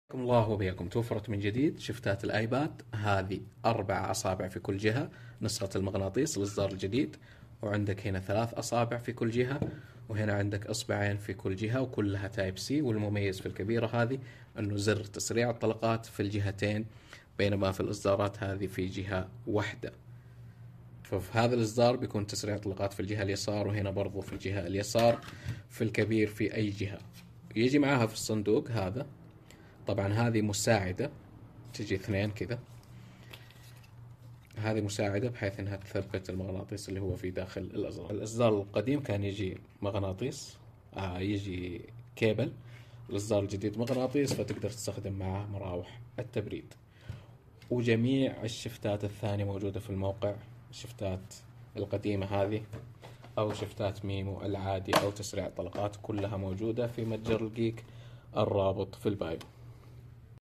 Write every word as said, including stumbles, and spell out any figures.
حياكم الله وبياكم. توفرت من جديد شفتات الايباد، هذه اربع اصابع في كل جهة، نسخة المغناطيس الاصدار الجديد. وعندك هنا ثلاث اصابع في كل جهة، وهنا عندك اصبعين في كل جهة، وكلها تايب سي. والمميز في الكبيرة هذه انه زر تسريع الطلقات في الجهتين، بينما في الاصدارات هذه في جهة واحدة. ففي هذا الاصدار بيكون تسريع الطلقات في الجهة اليسار، وهنا برضو في الجهة اليسار. في الكبير في اي جهة. يجي معاها في الصندوق هذا، طبعا هذه مساعدة، تجي اثنين كذا. هذه مساعدة بحيث انها تثبت المغناطيس اللي هو في داخل الازرار. الاصدار القديم كان يجي مغناطيس، آه يجي كيبل. الاصدار الجديد مغناطيس، فتقدر تستخدم معه مراوح التبريد. وجميع الشفتات الثانية موجودة في الموقع. الشفتات القديمة هذه، او شفتات ميمو العادي، او تسريع الطلقات، كلها موجودة في متجر الجيك، الرابط في البايو.